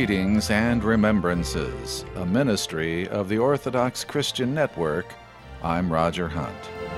Readings and Remembrances, a ministry of the Orthodox Christian Network. I'm Roger Hunt.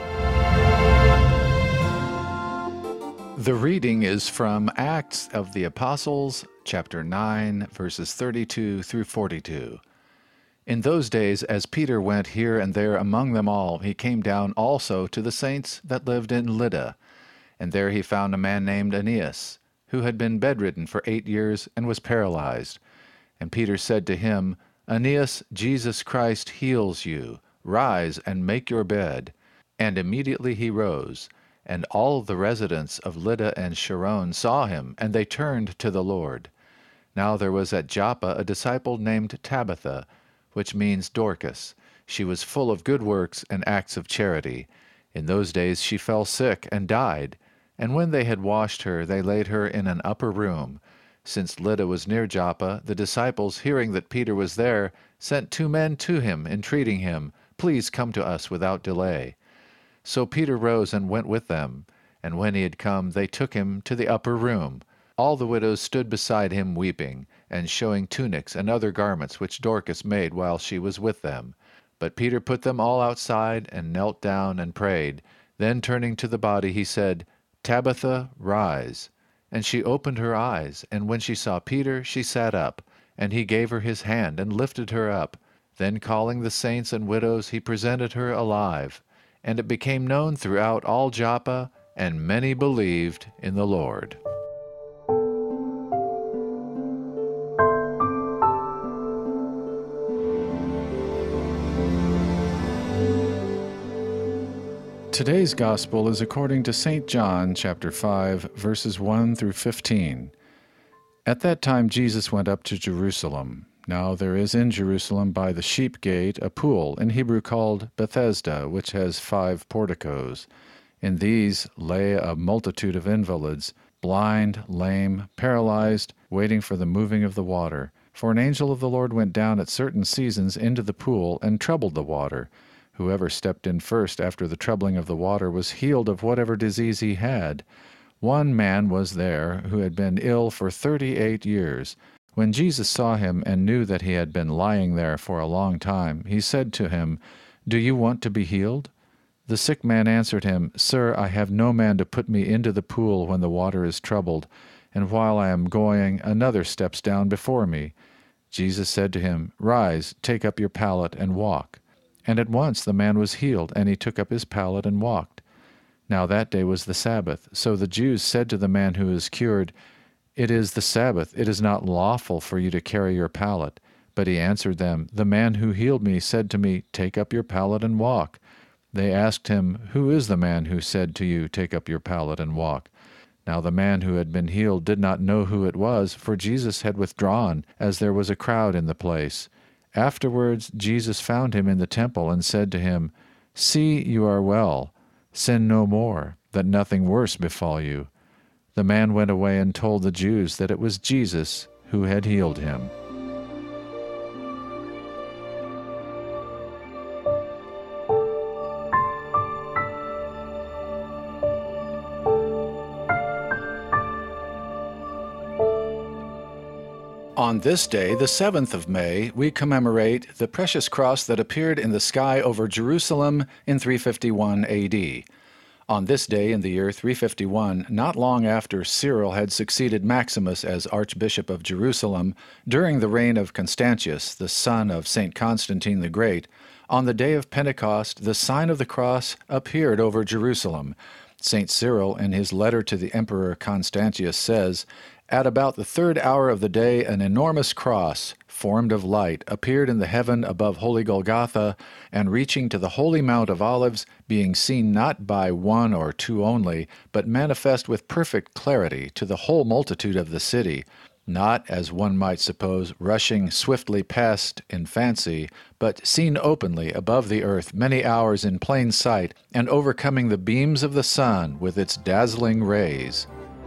The reading is from Acts of the Apostles, chapter 9, verses 32 through 42. In those days, as Peter went here and there among them all, he came down also to the saints that lived in Lydda. And there he found a man named Aeneas, who had been bedridden for 8 years and was paralyzed. And Peter said to him, Aeneas, Jesus Christ heals you. Rise and make your bed. And immediately he rose. And all the residents of Lydda and Sharon saw him, and they turned to the Lord. Now there was at Joppa a disciple named Tabitha, which means Dorcas. She was full of good works and acts of charity. In those days she fell sick and died. And when they had washed her, they laid her in an upper room. Since Lydda was near Joppa, the disciples, hearing that Peter was there, sent 2 men to him, entreating him, Please come to us without delay. So Peter rose and went with them. And when he had come, they took him to the upper room. All the widows stood beside him weeping, and showing tunics and other garments which Dorcas made while she was with them. But Peter put them all outside, and knelt down and prayed. Then turning to the body, he said, Tabitha, rise. And she opened her eyes, and when she saw Peter, she sat up. And he gave her his hand, and lifted her up. Then calling the saints and widows, he presented her alive. And it became known throughout all Joppa, and many believed in the Lord. Today's Gospel is according to St. John, chapter 5, verses 1 through 15. At that time Jesus went up to Jerusalem. Now there is in Jerusalem by the sheep gate a pool, in Hebrew called Bethesda, which has 5 porticos. In these lay a multitude of invalids, blind, lame, paralyzed, waiting for the moving of the water. For an angel of the Lord went down at certain seasons into the pool and troubled the water. Whoever stepped in first after the troubling of the water was healed of whatever disease he had. One man was there who had been ill for 38 years. When Jesus saw him and knew that he had been lying there for a long time, he said to him, Do you want to be healed? The sick man answered him, Sir, I have no man to put me into the pool when the water is troubled, and while I am going, another steps down before me. Jesus said to him, Rise, take up your pallet and walk. And at once the man was healed, and he took up his pallet and walked. Now that day was the Sabbath. So the Jews said to the man who was cured, It is the Sabbath. It is not lawful for you to carry your pallet. But he answered them, The man who healed me said to me, Take up your pallet and walk. They asked him, Who is the man who said to you, Take up your pallet and walk? Now the man who had been healed did not know who it was, for Jesus had withdrawn, as there was a crowd in the place. Afterwards Jesus found him in the temple and said to him, See, you are well. Sin no more, that nothing worse befall you. The man went away and told the Jews that it was Jesus who had healed him. On this day, the 7th of May, we commemorate the precious cross that appeared in the sky over Jerusalem in 351 AD. On this day in the year 351, not long after Cyril had succeeded Maximus as Archbishop of Jerusalem, during the reign of Constantius, the son of St. Constantine the Great, on the day of Pentecost, the sign of the cross appeared over Jerusalem. St. Cyril, in his letter to the Emperor Constantius, says, At about the 3rd hour of the day, an enormous cross, formed of light, appeared in the heaven above holy Golgotha, and reaching to the holy Mount of Olives, being seen not by 1 or 2 only, but manifest with perfect clarity to the whole multitude of the city, not, as one might suppose, rushing swiftly past in fancy, but seen openly above the earth many hours in plain sight, and overcoming the beams of the sun with its dazzling rays.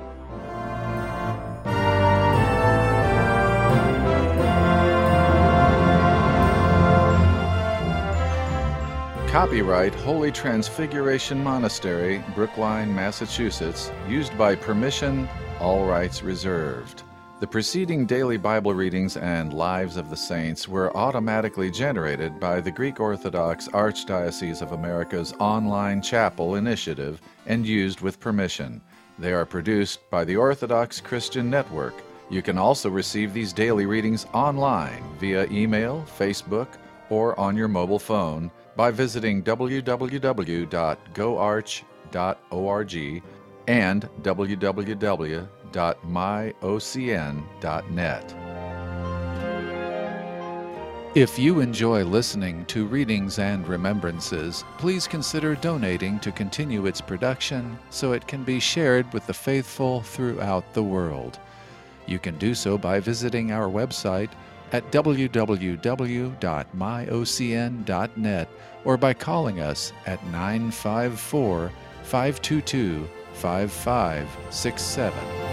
Copyright Holy Transfiguration Monastery, Brookline, Massachusetts, used by permission, all rights reserved. The preceding daily Bible readings and Lives of the Saints were automatically generated by the Greek Orthodox Archdiocese of America's online chapel initiative and used with permission. They are produced by the Orthodox Christian Network. You can also receive these daily readings online via email, Facebook, or on your mobile phone by visiting www.goarch.org and www.myocn.net. If you enjoy listening to Readings and Remembrances, please consider donating to continue its production so it can be shared with the faithful throughout the world. You can do so by visiting our website at www.myocn.net or by calling us at 954-522-5567.